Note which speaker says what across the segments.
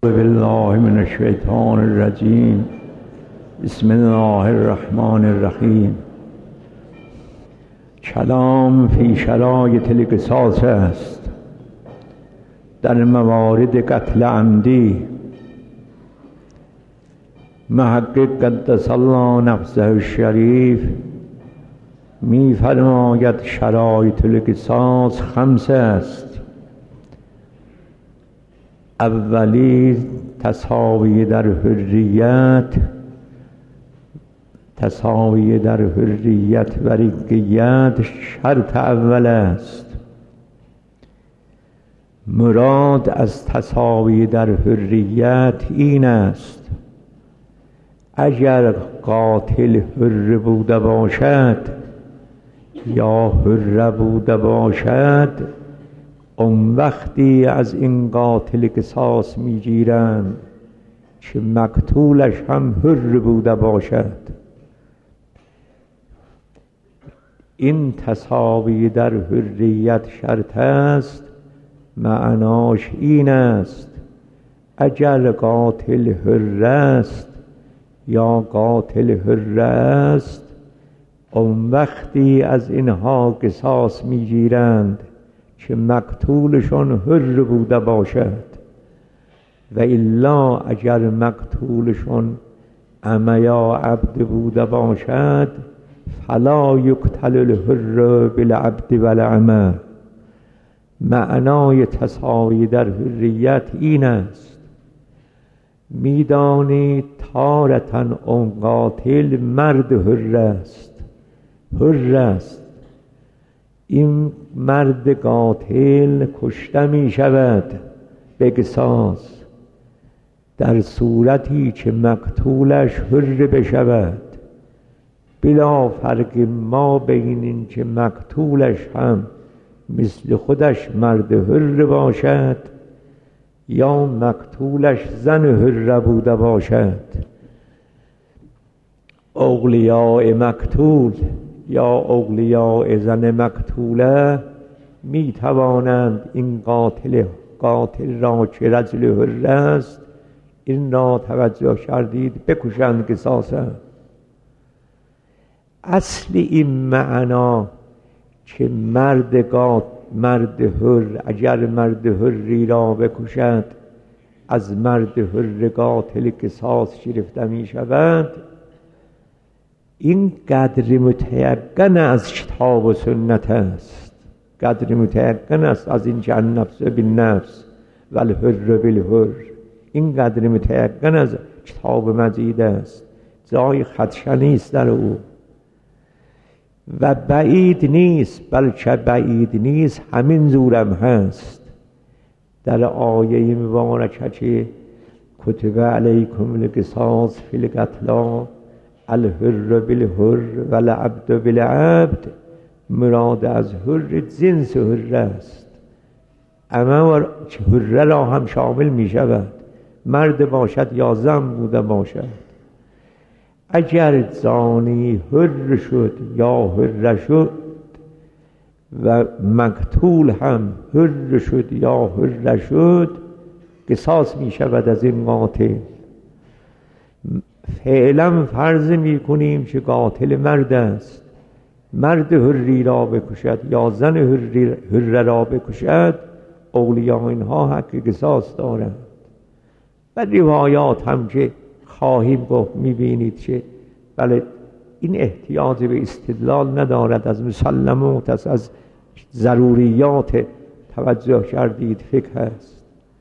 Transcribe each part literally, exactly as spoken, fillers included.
Speaker 1: بالله من الشیطان الرجیم. بسم الله الرحمن الرحیم. کلام فی شرایط القصاص است در موارد قتل عمدی. محقق قدس الله نفسه الشریف می فرماید شرایط القصاص خمسه است. اولی تساوی در حریت، تساوی در حریت و رقیت شرط اول است. مراد از تساوی در حریت این است: اگر قاتل حر بوده باشد یا حر بوده باشد، اون وقتی از این قاتل قصاص میگیرند که مقتولش هم حر بوده باشد. این تساوی در حریت شرط است. معناش این است: اگر قاتل حر است یا قاتل حر است، اون وقتی از اینها قصاص میگیرند که مقتولشون حر بوده باشد، و الا اگر مقتولشون اما یا عبد بوده باشد، فلا یقتل الحر بالعبد والعمه. معنای تساوی در حریت این است: میدانید تارتن اون قاتل مرد حر است، حر است. این مرد قاتل کشته می شود به قصاص در صورتی که مقتولش حر بشود، بلا فرق ما بین این که مقتولش هم مثل خودش مرد حر باشد یا مقتولش زن حر بوده باشد. اولیاء مقتول یا اولیاء زن مقتوله می توانند این قاتل قاتل را که رجل حر است، این را توجه کردید، بکشند قصاصه. اصل این معنا که مرد قاتل مرد حر اگر مرد حری را بکشد، از مرد حر قاتل قصاص گرفته می شود، این قدر متیقن از کتاب و سنت است. قدر متیقن است از این که النفس بالنفس و الحر بالحر. این قدر متیقن از کتاب مجید است، جای خدشه‌ای است در او. و بعید نیست، بلکه بعید نیست، همین زورم هست در آیه مبارکه که کتب علیکم القصاص فی القتلی الحر بالحر و العبد بالعبد. مراد از حر جنس حر است، اما حر را هم شامل می شود، مرد باشد یا زن بوده باشد. اگر زانی حر شد یا حر شد و مقتول هم حر شد یا حر شد، قصاص می شود از این قاتل. فعلا فرض می کنیم که قاتل مرد است، مرد حری را بکشد یا زن حر را بکشد، اولیاء اینها حق قصاص دارند. و روایات هم که خواهیم گفت می بینید که بله این احتیاج به استدلال ندارد، از مسلمات است، از ضروریات توجه کردید فقه است.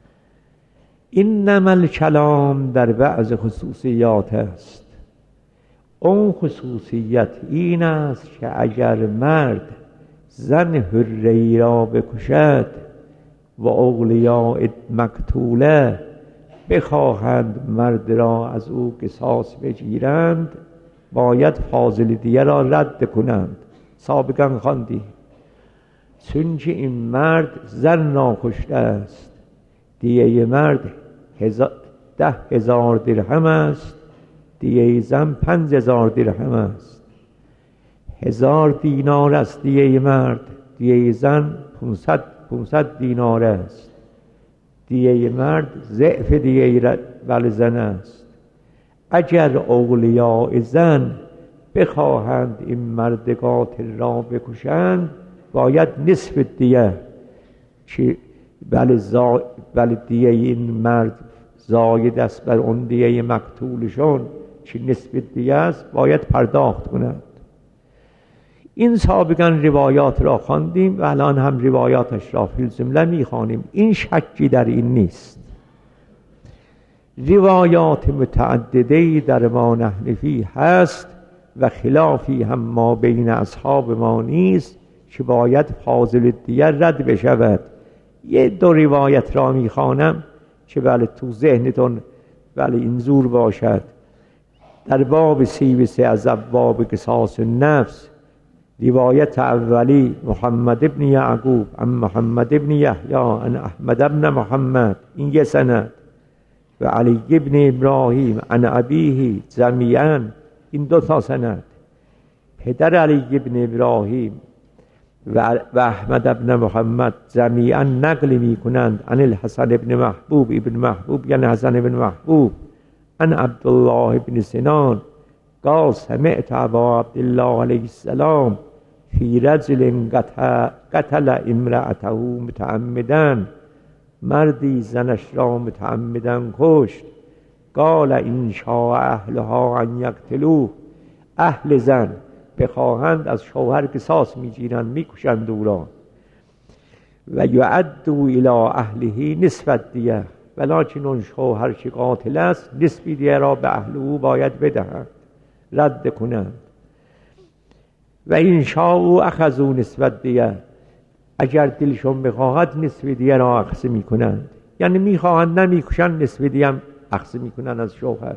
Speaker 1: اینما الکلام در بعض خصوصیات است. اون خصوصیت این است که اگر مرد زن حری را بکشد و اولیاء مقتوله بخواهند مرد را از او قصاص بگیرند، باید فاضل دیه را رد کنند. سابقا خواندیم چون که این مرد زن را کشته است، دیه مرد هزار ده هزار درهم است، دیه زن پنج هزار درهم است. هزار دینار است دیه مرد، دیه زن پونصد پونصد دینار است. دیه مرد ضعف دیه بل زن است. اگر اولیاء زن بخواهند این مرد قاتل را بکشند باید نصف دیه که بله زا... بله دیه این مرد زاید است بر اون دیه مقتولشون که نصف دیه است باید پرداخت کنند. این سابقا روایات را خواندیم و الان هم روایاتش را فی الجمله میخوانیم. این شکی در این نیست. روایات متعددی در ما نحنفی هست و خلافی هم ما بین اصحاب ما نیست که باید فاضل دیه رد بشود. یه دو روایت را میخوانم که بله تو ذهنتون بله اینجور باشد. در باب سی و سه از ابواب قصاص النفس روایت اولی محمد ابن یعقوب عن محمد ابن یحیی عن احمد ابن محمد، این یه سند، و علی ابن ابراهیم عن ابیه جمیعا، این دو تا سند. پدر علی ابن ابراهیم و احمد ابن محمد جمیعا نقل می کنند عن الحسن ابن محبوب ابن محبوب یعنی حسن ابن محبوب عن عبدالله ابن سنان قال سمعت ابا عبدالله علیه السلام فی رجل قتل امرأته متعمدا، مردی زنش را متعمدا کشت. قال ان شاء اهلها ان یقتلوه، اهل زن بخواهند از شوهر قصاص میگیرند میکشند او را. و یعدوا الی اهله نصف الدیه، ولکن اون شوهر که قاتل است نصف دیه را به اهل او باید بدهند، رد کنند. و ان شاءوا اخذوا نصف الدیه، اگر دلشون بخواهد نصف دیه را اخذ میکنند، یعنی میخواهند نمیکشند نصف دیه هم اخذ میکنند از شوهر.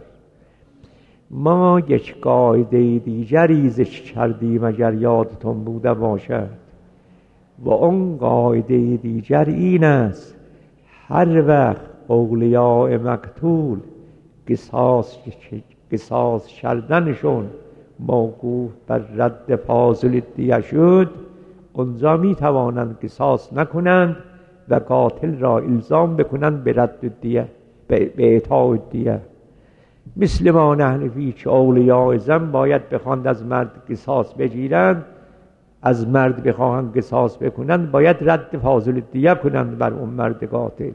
Speaker 1: ما یک قاعده دیگری ذکر کردیم اگر یادتون بوده باشد و اون قاعده دیگر این است: هر وقت اولیاء مقتول قصاص قصاص کردنشون موقوف بر رد فاضل دیه شد، اونجا می توانند قصاص نکنند و قاتل را الزام بکنند به رد دیه، به اعطاء دیه. مثل ما نحنفی که اولیاء زن باید بخواند از مرد قصاص بگیرند، از مرد بخواهند قصاص بکنند باید رد فاضل دیه کنند بر اون مرد قاتل.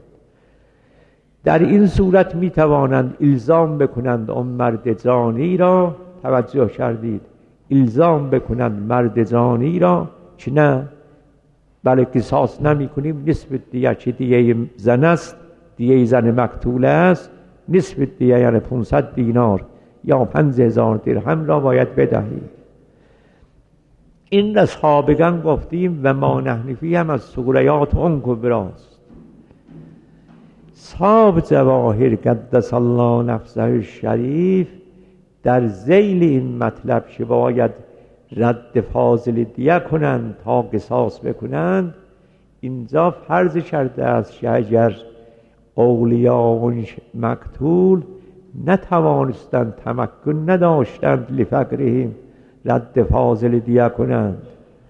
Speaker 1: در این صورت می توانند الزام بکنند اون مرد زانی را، توجه کردید، الزام بکنند مرد زانی را که نه بله قصاص نمی کنیم، نصف دیه که دیه زن است، دیه زن مقتول است، نصف دیه یعنی پانصد دینار یا پنج هزار درهم را باید بدهید. این را سابقا گفتیم و ما نحنفی هم از سوریات اون کبراست. صاحب جواهر قدس الله نفسه الشریف در ذیل این مطلب که باید رد فاضل دیه کنند تا قصاص بکنند، اینجا فرض کرده است که اگر اولیاء مقتول نتوانستند، تمکن نداشتند لفقرهم رد فاضل دیه کنند،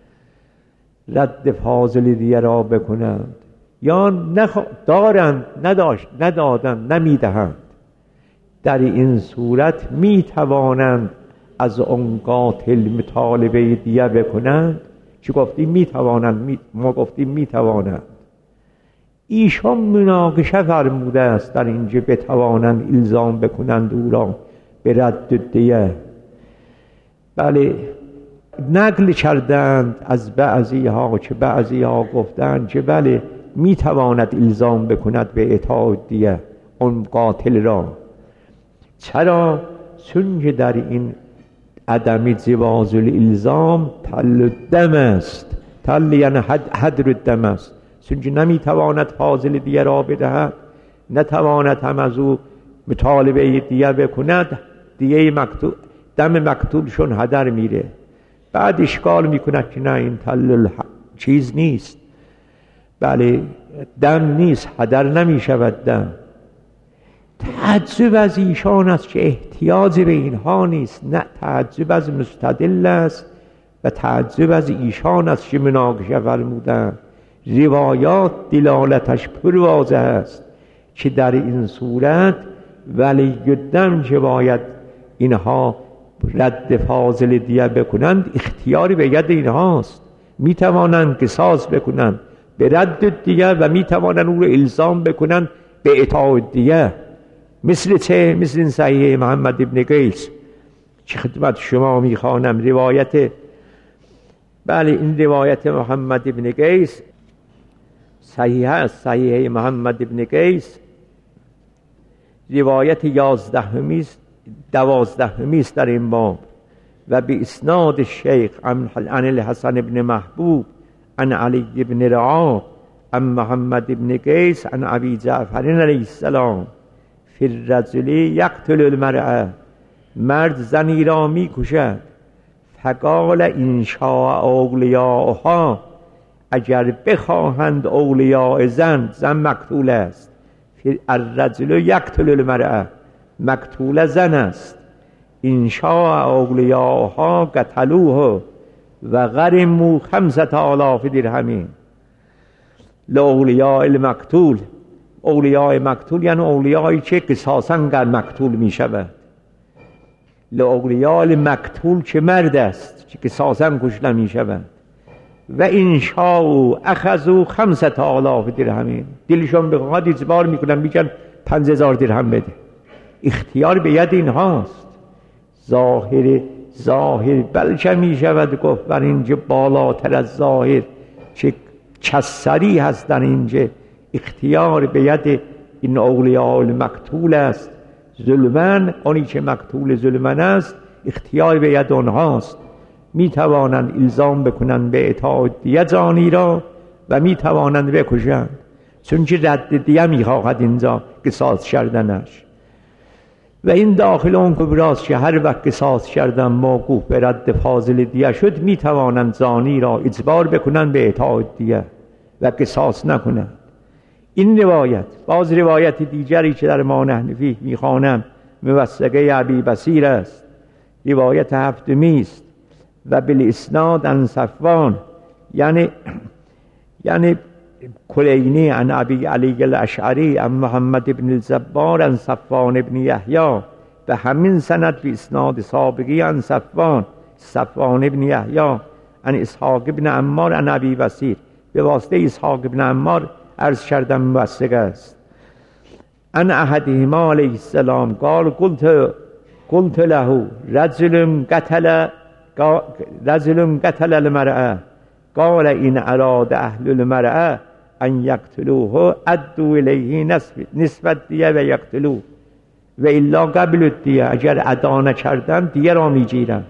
Speaker 1: رد فاضل دیه را بکنند، یا نخ... دارند نداشت ندادند نمیدهند، در این صورت می توانند از اون قاتل مطالبه دیه بکنند. چه گفتیم می توانند، می... ما گفتیم می توانند. ایشان مناقشه فرموده است در اینجا بتوانند الزام بکنند او را به رد دیه. بله نقل کردند از بعضی ها که بعضی ها گفتند که بله می تواند الزام بکند به اعطاء دیه اون قاتل را. چرا؟ چون که در این عدم جواز الالزام تل الدم است. تل یعنی حد حدر الدم است، چون که نمی تواند فاضل دیه را بدهد، نتواند هم از او مطالبه دیه بکند، دیه مقتول دم مقتولشون هدر میره. بعد اشکال میکند که نه این تل چیز نیست، بله دم نیست، هدر نمیشود دم. تعجب از ایشان است که احتیاج به اینها نیست، نه تعجب از مستدل است و تعجب از ایشان است که مناقشه فرمودند. روایات دلالتش پر واضح است که در این صورت ولی الدم که باید اینها رد فاضل دیه بکنند اختیاری به ید اینهاست. می توانند قصاص بکنند به رد دیه و می توانند او رو الزام بکنند به اطاعت دیه. مثل چه؟ مثل این صحیح محمد ابن قیس که خدمت شما می خوانم. روایت بله این روایت محمد ابن قیس صحیح است. صحیح محمد ابن قیس روایت یازدهمی است دوازدهمی است در این باب و به اسناد شیخ عن الحسن ابن محبوب عن علی ابن رعا عن محمد ابن قیس عن ابی جعفر علیه السلام فی الرجل یقتل المرأة، مرد زنی را می کشد. فقال ان شاء اولیاءها، اگر بخواهند اولیاء زن، زن مقتول است. فی الرجل یقتل المرأة، مقتول زن است. ان شاء اولیاءها قتلوه و غرموا خمسة آلاف درهم لاولیاء المقتول. اولیاء مقتول یعنی اولیایی که قصاصاً گر مقتول می شود. لاولیاء المقتول که مرد است که قصاصاً کشته می شود. و ان شاء اخذوا خمسة آلاف درهم، دلشون بخواد اجبار میکنن میگن پنج هزار درهم بده. اختیار به ید اینهاست. ظاهر ظاهر بلکه می شود گفت بر اینجا بالاتر از ظاهر چه کسری هست در اینجا. اختیار به ید این اولیاء المقتول است. ظلمن آنی که مقتول ظلمن است اختیار به ید آنهاست. می توانند الزام بکنند به اطاعت دیه زانی را و می توانند بکشند، چون که رد دیه می خواهد اینجا قصاص کردنش. و این داخل اون کبراست که هر وقت قصاص کردن موقوف به رد فاضل دیه شد می توانند زانی را اجبار بکنند به اطاعت دیه و قصاص نکنند. این روایت باز روایت دیگری که در ما نحنفی می خوانم موثقه ابی بصیر است، روایت هفتمی است و بالاسناد عن صفوان یعنی یعنی کلینی عن ابی علی الاشعری عن محمد بن الزبار عن صفوان بن یحیی، به همین سند به اسناد سابقی عن صفوان صفوان بن یحیی عن اسحاق بن عمار عن ابی بصیر، به واسطه اسحاق بن عمار عرض کردم موثق است. عن احدهما علیه السلام قال قلت قلت له رجل قتل رجل قتل المرأة قال إن أراد أهل المرأة أن يقتلوه أدوا إليه نصف الدیه و یقتلوه و الا قبل الدیه. اگر ادا نکردند دیه را میگیرند.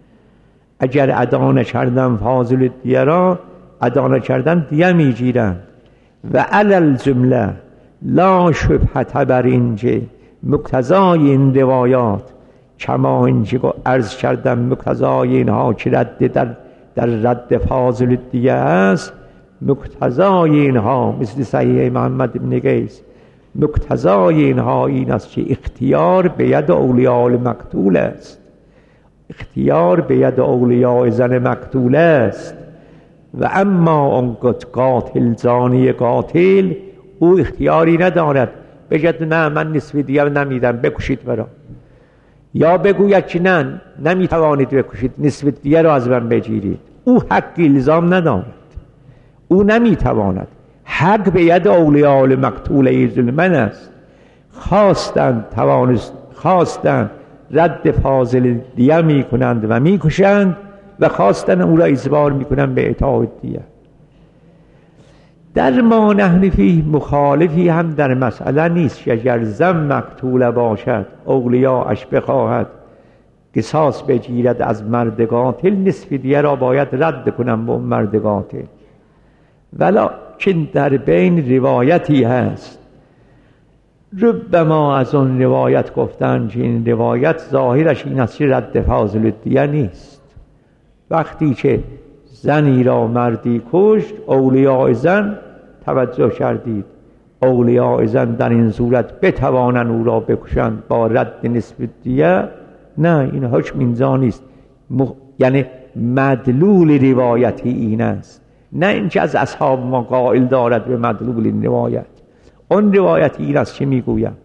Speaker 1: اگر ادا نکردند فاضل الدیه را ادا نکردند دیه میگیرند. و علی الجمله لا شبهة بر اینجا مقتضای این روایات کما اینجا عرض کردم مقتضای اینها که رد در در رد فاضل دیگه است. مقتضای اینها مثل صحیح محمد بن قیس مقتضای اینها این است که اختیار به ید اولیاء المقتول است. اختیار به ید اولیاء زن مقتول است. و اما اون قاتل زانی قاتل او اختیاری ندارد بگد نه من نصف دیگه نمیدم بکشید برا، یا بگوید که نه نمیتوانید بکشید نصف دیگه را از من بگیرید. او حق الزام ندارد، او نمیتواند. حق به ید اولیاء المقتول ظلمن است. خواستند توانست خواستند رد فاضل دیه میکنند و میکشند و خواستن او را اجبار میکنند به اطاعت دیه. در ما نحنفی مخالفی هم در مسئله نیست که اگر زن مقتول باشد اولیاءش بخواهد قصاص بگیرد از مرد قاتل نصف دیه را باید رد کنم به مرد قاتل. ولکن در بین روایتی هست ربما از اون روایت گفتن که این روایت ظاهرش این است که رد فاضل دیه نیست. وقتی که زنی را مردی کشت اولیاء زن توجه کردید اولیاء زن در این صورت بتوانند او را بکشند با رد نصف دیه، نه این حکم اینجا نیست. مخ... یعنی مدلول روایتی این است، نه اینکه از اصحاب ما قائل دارد به مدلول این روایت. اون روایت این است که میگویم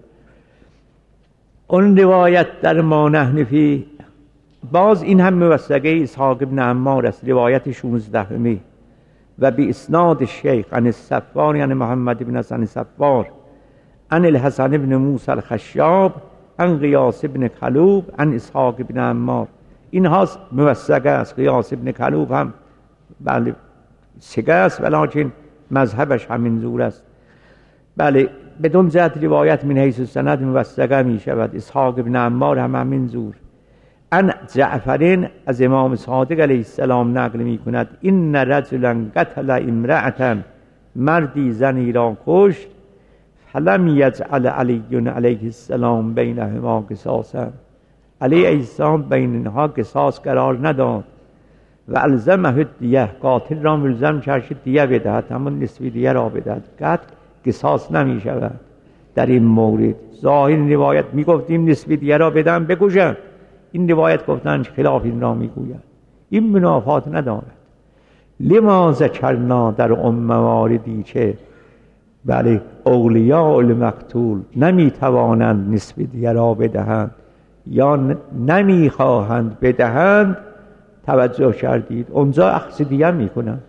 Speaker 1: اون روایت در ما نحن فیه، باز این هم موثقه اسحاق بن عمار است، روایت شانزدهمی و به اسناد شیخ عن الصفار یعنی محمد بن حسن صفار عن الحسن بن موسی الخشاب عن قیاس بن کلوب عن اسحاق بن عمار. این ها موثقه است. قیاس بن کلوب هم بله سگه است ولیکن مذهبش همین زور است. بله بدون جهت روایت من حیث سند موثقه می شود. اسحاق بن عمار هم همین زور. ان جعفرین از امام صادق علیه السلام نقل می کند این رجلا قتل امرأة، مردی زنی را کشت، فلم یجعل علی علیه السلام بینهما قصاصا، علی السلام بین اینها قصاص قرار نداد و الزمه دیه، قاتل را ملزم کرد دیه بدهد، همون نصف دیه را بدهد. قتل قصاص نمی شود در این مورد. ظاهر روایت می گفتیم نصف دیه را بدن بکشن، این روایت گفتن خلاف این را میگوید. این منافات ندارد. لما ذکرنا در ام مواردی که بله اولیاء المقتول نمیتوانند نصف دیه را بدهند یا نمیخواهند بدهند، توجه کردید اونجا اخذ دیه میکنند.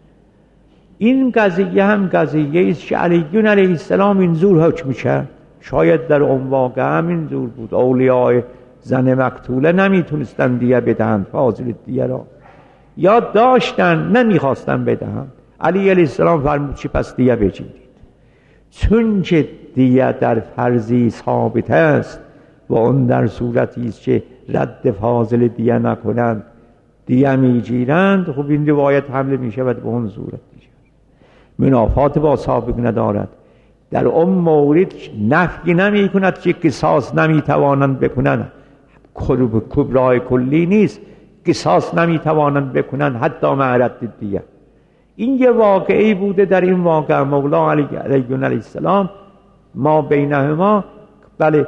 Speaker 1: این قضیه هم قضیه است که علی علیه السلام اینجور حکم کرد. شاید در اون واقع هم اینجور بود، اولیاء زن مقتوله نمیتونستن دیه بدهند فاضل دیه را، یا داشتن نمیخواستن بدهند. علی علیه السلام فرمود چی پس دیه بگیرید، چون که دیه در فرضی ثابت است و اون در صورتی است که رد فاضل دیه نکنند دیه میگیرند. خب این روایت حمله میشود به اون صورت دیگر، منافات با سابق ندارد. در اون مورد نفی نمی کند که قصاص نمی توانند بکنند، کبرای کلی نیست، قصاص نمی توانند بکنند حتی معرد دیگه. این یه واقعی بوده. در این واقع مولا علی علیه السلام ما بینهما بله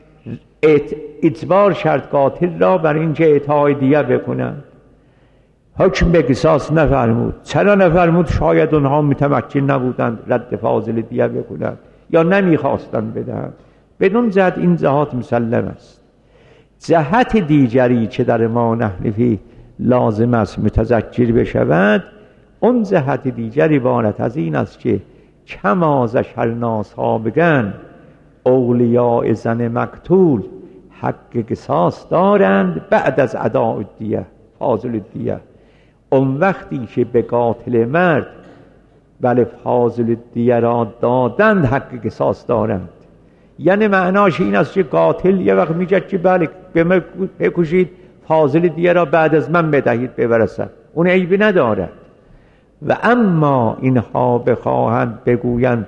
Speaker 1: اعتبار شرط قاتل را بر اینکه اعطای دیه بکنند، حکم به قصاص نفرمود. چرا نفرمود؟ شاید اونها متمکن نبودند رد فاضل دیه بکنند یا نمیخواستند بدهند. بدون جهت این جهات مسلم است. جهت دیگری که در ما نحن فیه لازم است متذکر بشود، اون جهت دیگری عبارت از این است که کما ذکرنا سابقا اولیاء زن مقتول حق قصاص دارند بعد از اداء الدیه فاضل الدیه. اون وقتی که به قاتل مرد بله فاضل دیه را دادند حق قصاص دارند. یعنی معناش این است که قاتل یه وقت میگه که بله به من بکشید فاضل دیه را بعد از من بدهید ببرسن، اون عیبی ندارد. و اما اینها بخواهند بگویند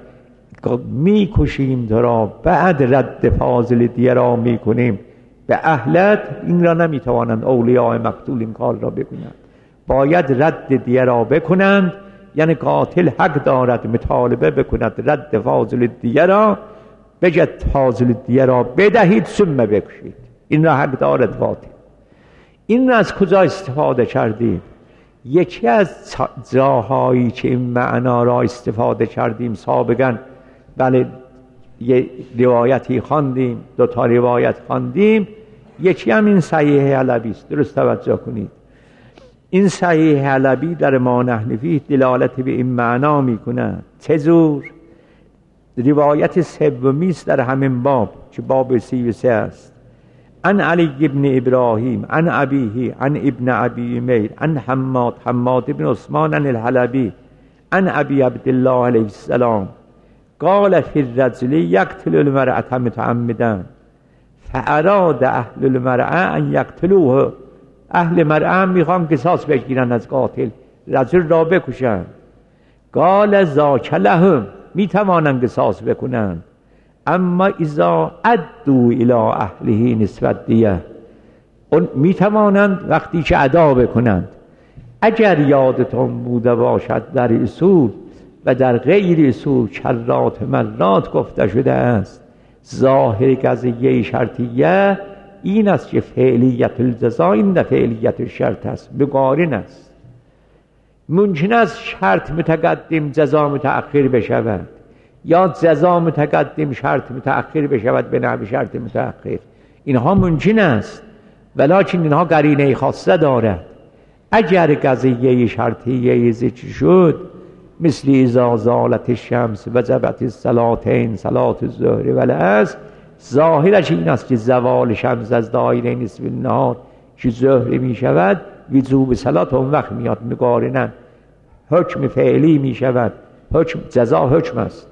Speaker 1: میکشیم تو را بعد رد فاضل دیه را میکنیم به اهلت، این را نمیتوانند اولیاء مقتول این کار را بکنند. باید رد دیه را بکنند، یعنی قاتل حق دارد مطالبه بکند رد فاضل دیه را، بجد فاضل دیه را بدهید ثم بکشید. این را حق دارد قاتل. این را از کجا استفاده کردیم؟ یکی از جاهایی که این معنا را استفاده کردیم سابقا بله یه روایتی خواندیم، دو تا روایت خواندیم. یکی هم این صحیح حلبی است، درست توجه کنید. این صحیح حلبی در ما نحن فیه دلالت به این معنا میکنه. چه جور؟ روایت سومی است در همین باب که باب سی و سه است. عن علی ابن ابراهیم عن ابیه عن ابن ابی امیر عن حماد حماد ابن عثمان عن الحلبی عن ابی عبدالله علیه السلام قال فی الرجل یقتل المرأة متعمدا فاراد اهل المرأة ان یقتلوه. اهل مرأة میخوان قصاص بگیرن از قاتل، رجل را بکشن. قال ذاک لهم، میتوانند قصاص بکنند، اما اذا ادوا الى اهله نسبت دیه، اون میتوانند وقتی که ادا بکنند. اگر یادتون بوده باشد در اصول و در غیر اصول کرات مرات گفته شده است ظاهر قضیه شرطیه این است که فعلیت الجزا این ده فعلیت شرط است، مقارن است. ممکن است شرط متقدم جزا متأخر بشود، یا جزا متقدم شرط متأخر بشود به نحو شرط متأخر. اینها ممکن است، ولکن اینها قرینه خاصه دارد. اگر قضیه شرطیه ذکر شد مثل اذا زالت الشمس وجبت الصلاتین صلات الظهر و العصر، ظاهرش این است که زوال شمس از دایره نصف النهار که ظهر می شود وجوب صلات اون وقت میاد، مقارنن حکم فعلی می شود، حکم جزا حکم است.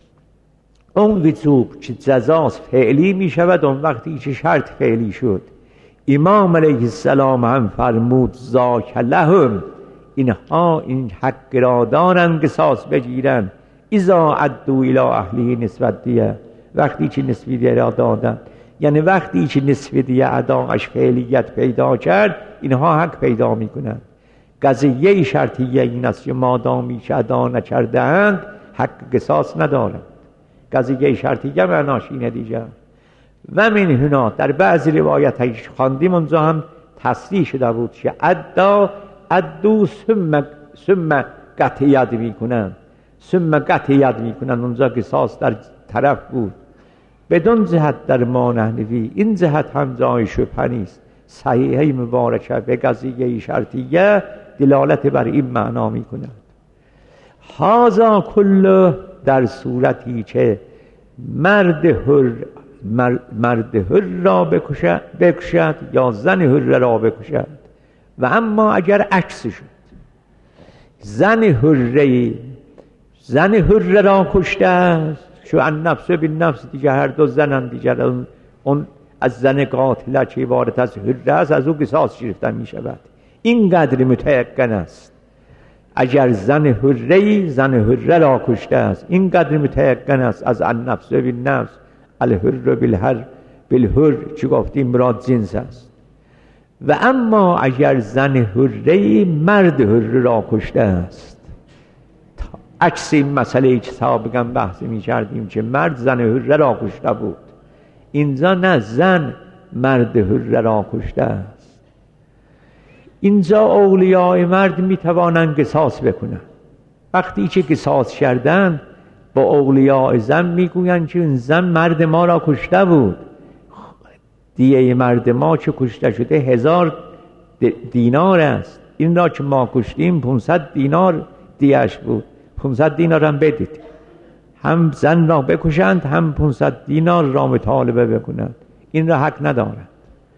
Speaker 1: اون وجوب که جزاست فعلی می شود اون وقتی که شرط فعلی شد. امام علیه السلام هم فرمود ذاک لهم، اینها این حق را دارن قصاص بگیرن. اذا عدوا الی اهله نسبت دیه، وقتی که نصف دیه را دادن، یعنی وقتی که نصف دیه اداش فعلیت پیدا کرد اینها حق پیدا میکنن. قضیه شرطیه این است که مادامی که ادا نکردند حق قصاص ندارند. قضیه شرطیه معناش اینه دیگه. و من هنا در بعضی روایت هایش خواندیم اونجا هم تصریح شده بود که ادا ادو ثم ثم قطع ید میکنن، ثم قطع ید میکنن، اونجا قصاص در طرف بود. بدون جهت در ما نحنفی این جهت هم جای شبهه نیست. صحیحه مبارکه به قضیه شرطیه دلالت بر این معنا میکنند. هذا کله در صورتی که مرد هر مرد هر را بکشد, بکشد یا زن هر را بکشد. و اما اگر عکس شد، زن هر زن هر را کشته است، شو ان نفس بین نفس، دیگه هر دو زنن دیگر، اون, اون از زن قاتله که عبارت از هر است از او قصاص گرفتن می شود. این قدر متیقن است. اگر زن هر زن هر را کشته است این قدر متیقن است از ان نفس بین نفس الهر بالهر بالهر چه گفتیم مراد جنس است. و اما اگر زن هر مرد هر را کشته است، عکس این مسئله که سابقا بحث می کردیم که مرد زن هر را کشته بود، اینجا نه، زن مرد هر را کشته است. اینجا اولیاء مرد می توانند قصاص بکنند. وقتی که قصاص کردن با اولیاء زن می گویند که این زن مرد ما را کشته بود، دیه مرد ما که کشته شده هزار دینار است، این را که ما کشتیم پونصد دینار دیهش بود، پونصد دینار هم بدید. هم زن را بکشند هم پونصد دینار را مطالبه بکنند، این را حق ندارند.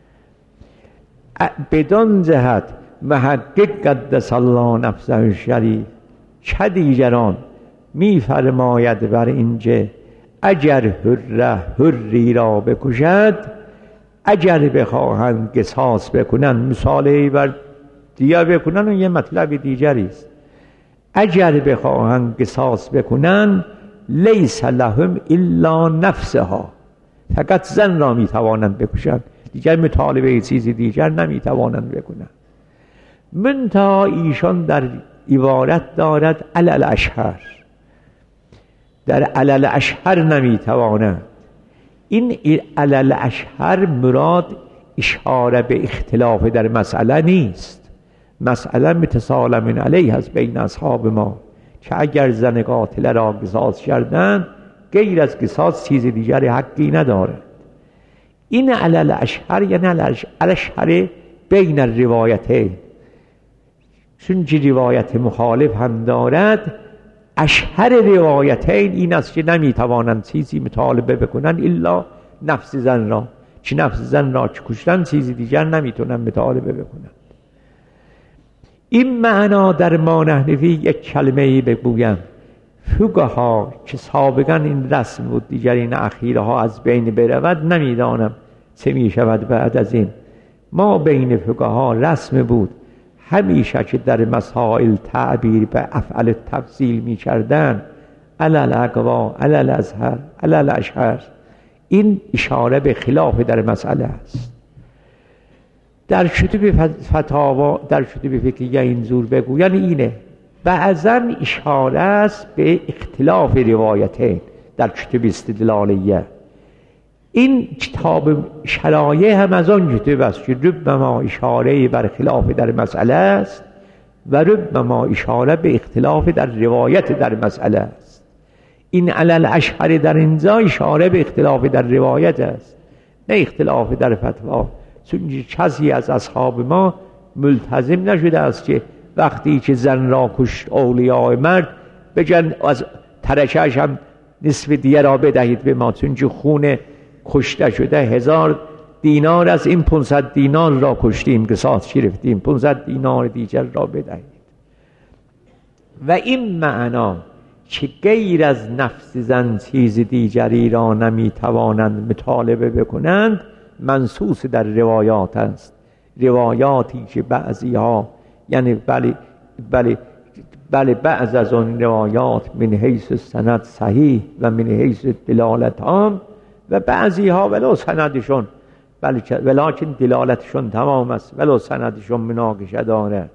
Speaker 1: بدان جهت محقق قدس الله نفسه الشریف چه دیگران می فرماید بر اینجا اگر هر هری را بکشد، اگر بخواهند قصاص بکنند، مثالی بر دیگه بکنند و یه مطلب دیگری است. اگر بخواهند قصاص بکنند لیس لهم الا نفسها، فقط زن را می توانند بکشند، دیگر مطالبه چیزی دیگر نمی توانند بکنند. منتها ایشان در عبارت دارد علل اشهر، در علل اشهر نمی توانند. این علل اشهر مراد اشاره به اختلاف در مسئله نیست. مسئله متسالم علیه است بین اصحاب ما که اگر زن قاتل را قصاص کردند غیر از قصاص چیز دیگر حقی ندارد. این علل اشهر یعنی علل اشهر بین الروایتین، چون که روایت مخالف هم دارد. اشهر روایتین این است که نمیتوانند چیزی مطالبه بکنند الا نفس زن را، چه نفس زن را که کشتن چیزی دیگر نمیتونن مطالبه بکنند. این معنا در ما نحنفی یک کلمه ای بگویم. فقها که سابقا این رسم بود دیگر این اخیرها از بین برود، نمیدانم چه میشود بعد از این. ما بین فقها رسم بود همیشه که در مسائل تعبیر به افعال تفضیل می کردن علل اقوا علل ازهر علل اشهر، این اشاره به خلاف در مسئله است. در کتب فتاوا در کتب فقهیه اینجور بگوین اینه، بعضا اشاره است به اختلاف روایتین در کتب استدلالیه. این کتاب شرایع هم از آن کتب است که ربما اشاره بر خلاف در مسئله است و ربما اشاره به اختلاف در روایت در مسئله است. این علل اشهر در اینجا اشاره به اختلاف در روایت است، نه اختلاف در فتوا. چون کسی از اصحاب ما ملتزم نشده است که وقتی که زن را کشت اولیاء مرد بجن از ترکش هم نصف دیه را بدهید به ما، چون خون کشته شده هزار دینار از این پانصد دینار را کشتیم که ساز گرفتیم، پانصد دینار دیگر را بدهید. و این معنا که غیر از نفس زن چیز دیگری را نمیتوانند مطالبه بکنند منصوص در روایات است. روایاتی که بعضی ها یعنی بله بله بله بعض از آن روایات من حیث سند صحیح و من حیث دلالت هم، و بعضی ها ولو سندشون بله ولکن دلالتشون تمام است ولو سندشون مناقشه دارد.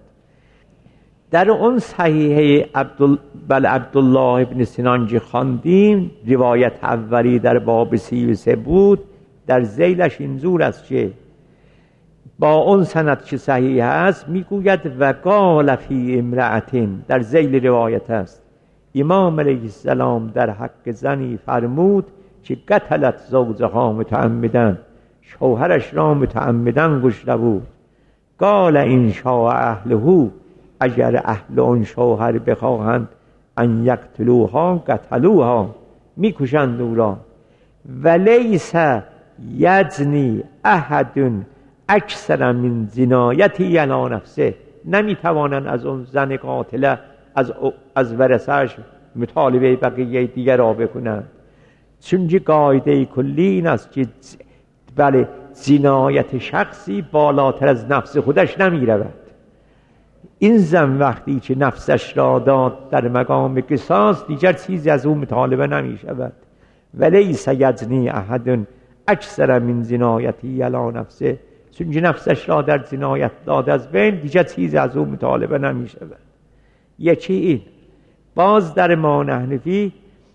Speaker 1: در اون صحیحه عبدال بل عبدالله ابن سینان که خواندیم روایت اولی در باب سی و سه بود، در ذیلش اینجور است که با اون سند که صحیح است میگوید و قال فی امرأتین، در ذیل روایت است امام علیه السلام در حق زنی فرمود که قتلت زوجها متعمدن، شوهرش را متعمدن کشته بود. قال ان شاء اهله، اگر اهل اون شوهر بخواهند ان یقتلوها قتلوها، میکشند او را. ولیس یزنی احد اکثر من جنایتی علی نفسه، نمیتوانند از اون زن قاتله از از ورثه‌اش مطالبه بقیه دیگر را بکنند، چون قاعده کلی این است که بله جنایت شخصی بالاتر از نفس خودش نمی رود. این زن وقتی که نفسش را داد در مقام قصاص دیگر چیزی از او مطالبه نمی شود. ولیس یزنی احد اکثر من جنایتی علی نفسه، چون نفسش را در جنایت داد از بین دیگر چیزی از او مطالبه نمی شود. یکی این. باز در ایمان حنفی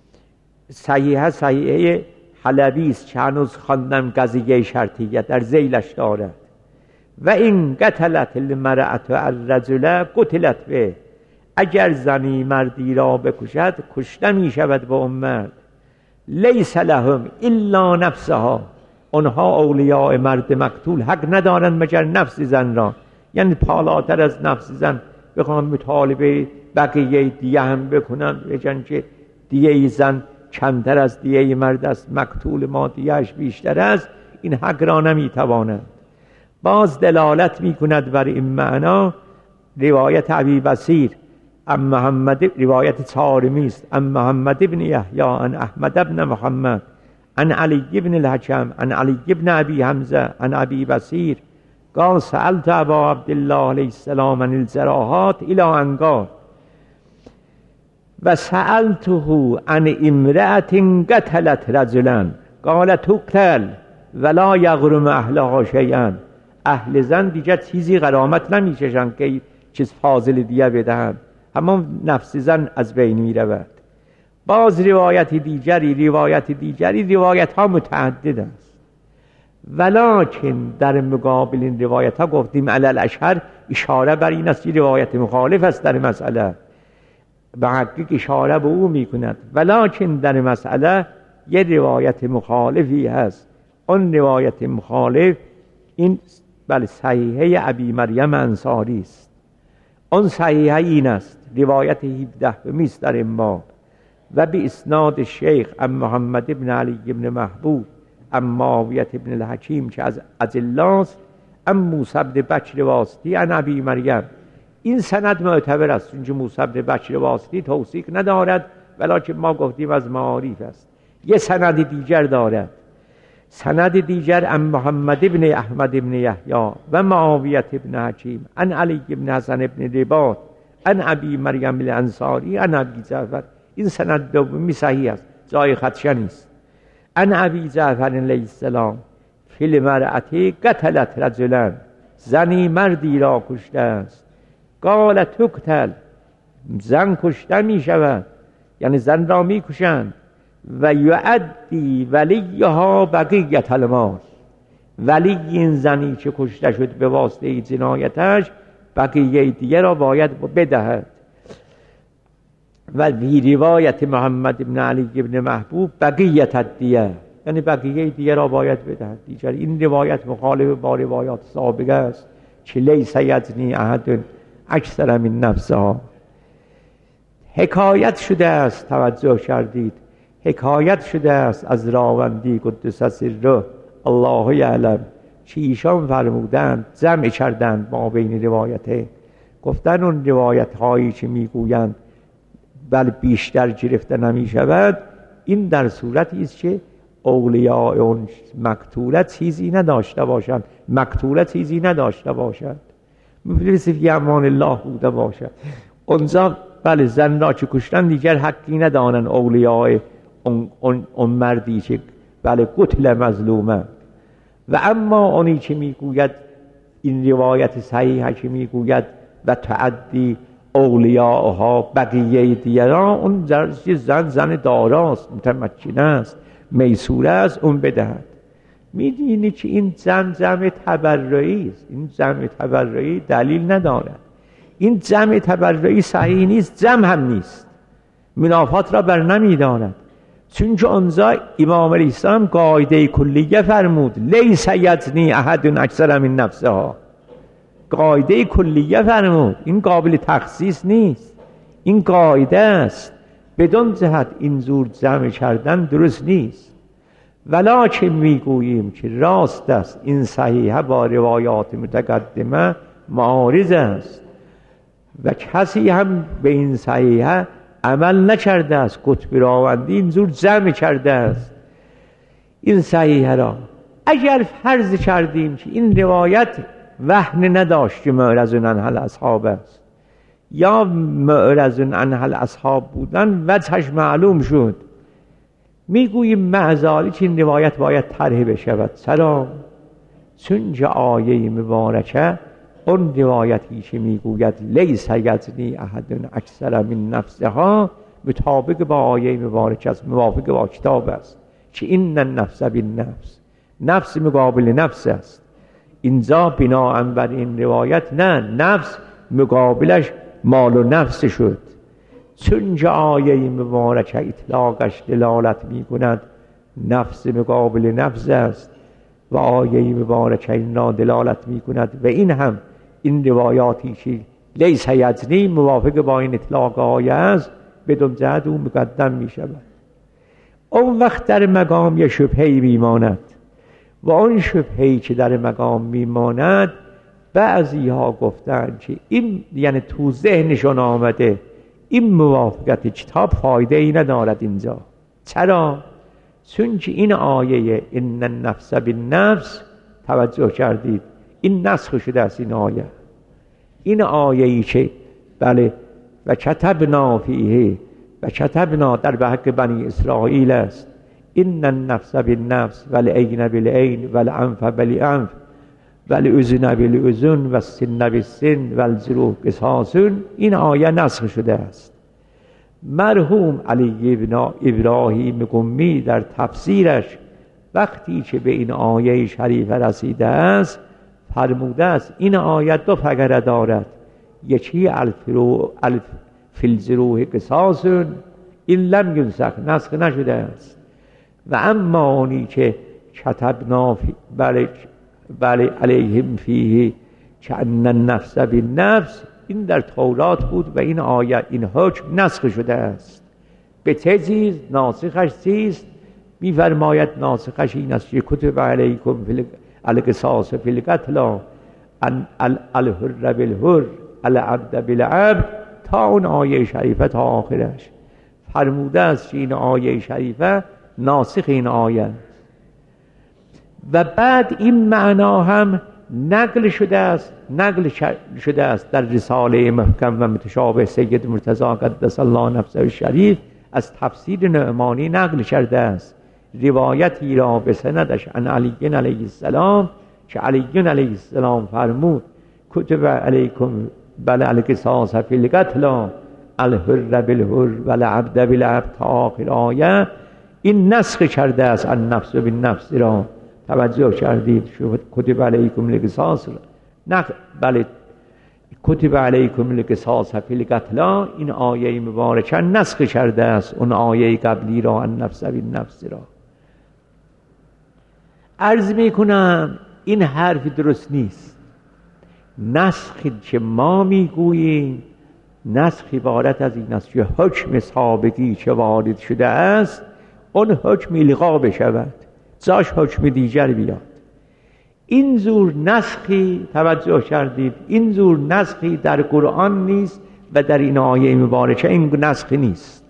Speaker 1: صحیحه صحیحه حلبی است که هنوز خواندم قضیه شرطیه در ذیلش دارد. و این قتلت المرأة الرجل قتلت به، اگر زنی مردی را بکشد کشته می شود با اون مرد. لیس لهم الا نفسها، آنها اولیاء مرد مقتول حق ندارند مگر نفس زن را، یعنی بالاتر از نفس زن بخوام مطالبه بقیه دیگه هم بکنن بگن که دیگه زن کمتر از دیگه مرد است، مقتول ما دیگهش بیشتر است، این حق را نمیتواند. باز دلالت میکند بر این معنا روایت ابی بصیر ام محمد، روایت چهارمی است، ام محمد ابن یحیی عن احمد ابن محمد عن علی ابن الحکم عن علی ابن ابی حمزه عن ابی بصیر قال سألت ابا عبدالله علیه السلام عن الجراحات الى ان قال و سألته عن امرأة قتلت رجلا قال تقتل ولا یغرم اهلها شیئا، اهل زن دیگر چیزی غرامت نمیکشند که چیز فاضل دیگه بدهند، همون نفس زن از بین می رود. باز روایت دیگری روایت دیگری روایت ها متعدد است، ولکن در مقابل این روایت ها گفتیم علل اشهر اشاره بر این است که روایت مخالف است در مسئله، به حقیق اشاره به او می کند، ولکن در مسئله یه روایت مخالفی هست. اون روایت مخالف این بله صحیحه ابی مریم انصاری است. اون صحیحه این است، روایت هفده میست در این باب و به اسناد شیخ ام محمد ابن علی ابن محبوب ام معاویه ابن الحکیم که از ادلاست ام موسی بن بکر واسطی عن ابی مریم. این سند معتبر است چون موسی بن بکر واسطی توثیق ندارد، ولکن ما گفتیم از معارف است. یه سند دیگر دارد، سند دیگر ام محمد ابن احمد ابن یحیی و معاویه ابن حکیم عن علی ابن حسن ابن رباط عن ابی مریم الانصاری عن ابی جعفر. این سند دومی صحیح است، جای خدشه نیست. عن ابی جعفر علیه السلام فی المرأة قتلت رجلا، زنی مردی را کشته است. قال تقتل، زن کشته می شود، یعنی زن را می کشند. و یعدی ولیها بقیت المال، ولی این زنی که کشته شد به واسطه جنایتش بقیه دیگه را باید بدهد. و فی روایت محمد ابن علی ابن محبوب بقیت الدیه، یعنی بقیه دیگه را باید بدهد. دیگر این روایت مخالف با روایات سابقه است که لیس یزنی احد اکثر من نفسها. حکایت شده است، توجه کردید، حکایت شده است از راوندی قدس سره الله یعلم که ایشان فرمودند، جمع کردند ما بین روایته، گفتن اون روایت هایی که میگویند بل بیشتر گرفته نمی شود، این در صورتی است که اولیاء اون مقتوله چیزی نداشته باشند، مقتوله چیزی نداشته باشد، مثل فی امان الله بوده باشد. اونجا بله زن را که کشتن دیگر حقی ندانن اولیاء اون, اون, اون مردی که بله قتل مظلومه. و اما اونی که میگوید این روایت صحیحه که میگوید و تعدی اولیاءها بقیه دیگران، اون زن زن داراست، متمکن است، میسوره است، اون بدهد. میدینی که این جمع جمع تبرعی است، این جمع تبرعی دلیل ندارد، این جمع تبرعی صحیح نیست، جمع هم نیست، منافات را بر نمیدارد. چون که آنجا امام علیه السلام قاعده کلیه فرمود لیس یزنی احد اکثر من نفسها، قاعده کلیه فرمود، این قابل تخصیص نیست، این قاعده است. بدون جهت این زور جمع کردن درست نیست. ولکن میگوییم که راست است این صحیحه با روایات متقدمه معارض است و کسی هم به این صحیحه عمل نکرده است، قطب راوندی این زور جمع کرده است این صحیحه را. اگر فرض کردیم که این روایت وهن نداشت که معرض عنها الاصحاب است، یا معرض عنها الاصحاب بودن وجهش معلوم شد، میگوییم معذالی که این روایت باید طرح بشود. چرا؟ چون که آیه مبارکه اون روایتی که میگوید لیس یزنی احد اکثر من نفسها مطابق با آیه مبارکه است، موافق با کتاب است که این النفس بالنفس، نفس مقابل نفس است. اینجا بناء بر این روایت نه، نفس مقابلش مال و نفس شد. چون که آیه مبارکه اطلاقش دلالت می کند نفس مقابل نفس است و آیه مبارکه این را دلالت می کند و این هم این روایاتی که لیس یزنی موافق با این اطلاق آیه است، بدون جهت او مقدم می شود. اون وقت در مقام یه شبهی می ماند و اون شبهی که در مقام می ماند بعضی ها گفتن که این یعنی تو ذهنشون آمده این موافقت کتاب فایده ای ندارد اینجا. چرا؟ چون که این آیه ان النفس بالنفس، توجه کردید، این نسخ شده است این آیه. این آیه ای که بله و کتبنا فیه و کتبنا در به حق بنی اسرائیل است ان النفس بالنفس والعین بالعین والانف بالانف والاذن بالاذن والسن بالسن والجروح قصاص، این آیه نسخ شده است. مرحوم علی ابن ابراهیم قمی در تفسیرش وقتی که به این آیه شریفه رسیده است فرموده است این آیه دو فقره دارد، یکی الفرو الف فی الجروح قصاص، این لم ینسخ، نسخ نشده است. و اما اونی که کتبنا بله بله علیهم فیه کأن النفس بالنفس، این در تورات بود و این آیه این حکم نسخ شده است. به تزیز ناسخش چیست؟ می‌فرماید ناسخش این است که کتب علیکم القصاص فی القتلی الحر بالحر العبد بالعبد تا اون آیه شریفه تا آخرش فرموده است که این آیه شریفه ناسخ این آیه است. و بعد این معنا هم نقل شده است، نقل شده است در رساله محکم و متشابه سید مرتضی قدس الله نفسه الشریف از تفسیر نعمانی نقل کرده است روایتی را به سندش عن علی علیه السلام که علی علیه السلام فرمود کتب علیکم بل القصاص فی القتلی الحر بالحر والعبد بالعبد تا آخر آیه. این نسخ کرده است النفس بالنفس را، توجه کردید؟ کتب علیکم القصاص نه بله کتب علیکم القصاص فی القتلی، این آیه مبارکه نسخ کرده است اون آیه قبلی را، النفس بالنفس را. عرض میکنم این حرف درست نیست. نسخی که ما میگوییم نسخ عبارت از این است که حکم سابقی که وارد شده است اون حکم الغا بشود، جاش حکم دیگر بیاد. این زور نسخی، توجه کردید، این زور نسخی در قرآن نیست و در این آیه مبارکه این نسخی نیست.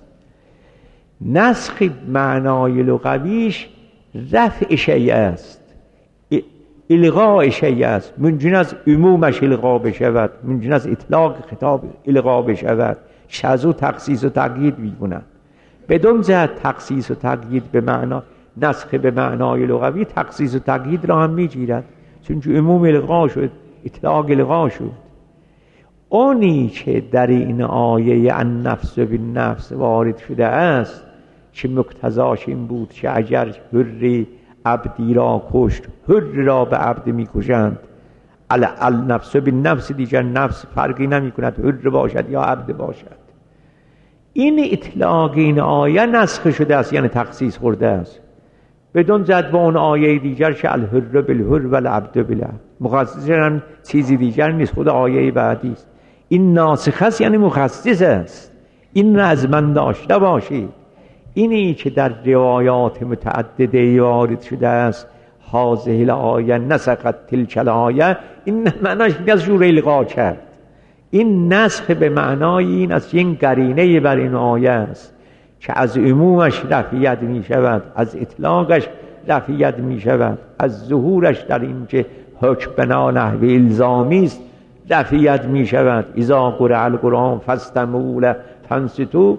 Speaker 1: نسخ معنای لغویش رفع شیء است، الغاء شیء است، ممکن است عمومش الغا بشود، ممکن است اطلاق خطاب الغا بشود. شذو تخصیص و تقیید می‌کنند. بدون جهت تخصیص و تقیید به معنا نسخ به معنای لغوی تخصیص و تقیید را هم میگیرد، چون عموم الغا شد، اطلاق الغا شد. اونی که در این آیه النفس بالنفس وارد شده است که مقتضاش این بود که اگر حری عبدی را کشت، حر را به عبد میکشند. النفس بالنفس دیگر نفس فرقی نمی کند، حر باشد یا عبد باشد. این اطلاق این آیه نسخ شده است، یعنی تخصیص خورده است، بدون جد با اون آیه دیگر که الحر بالحر و العبد بالعبد. مخصص هم چیزی دیگر نیست، خود آیه بعدی است. این ناسخ است یعنی مخصص است. این از من داشته باشید. اینی که در روایات متعدده وارد شده است هذه الآیه نسخت تلک الآیه، این معناش از جور الغا کرد. این نسخ به معنای این است، این قرینه بر این آیه است که از عمومش رفعیت می شود، از اطلاقش رفعیت می شود، از ظهورش در این که حکم بنا نحو الزامی است رفعیت می شود. اذا قرئ القرآن فاستمعوا له فانصتوا،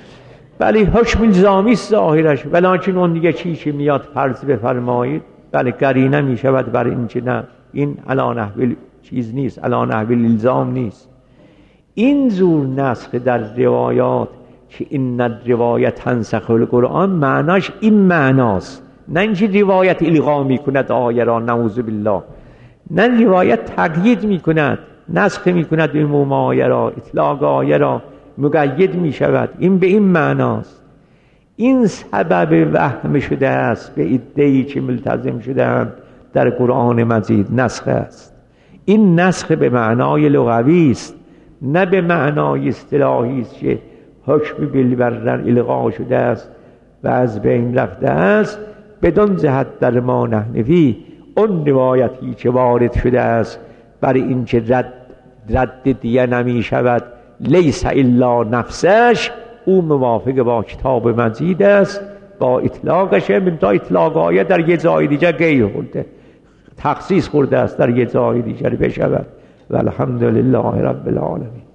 Speaker 1: بله حکم الزامی است ظاهرش، ولیکن اون دیگه چی چی میاد فرض بفرمایید، بله قرینه می شود بر این که نه این علی نحو چیز نیست، علی نحو الزام نیست. این زور نسخ در روایات که این روایت تنسخ القرآن معناش این معناست، نه اینکه روایت الغا می کند آیه را، نعوذ بالله، نه روایت تقیید می کند، نسخ می کند عموم آیه را، اطلاق آیه را مقید می شود. این به این معناست. این سبب وهم شده است به عده‌ای که ملتزم شده‌اند در قرآن مجید نسخ است. این نسخ به معنای لغوی است، نه به معنای اصطلاحی است که حکم بالبرر الغا شده است و از بین رفته است. بدون جهت در ما نحنفی اون روایتی که وارد شده است برای این که رد رد دیگه نمی شود لیس الا نفسش، او موافق با کتاب مجید است، با اطلاقش. من تا اطلاق آیه در یه جای دیگر غیر خورده، تخصیص خورده است در یه جای دیگر بشود. و الحمدلله رب العالمین.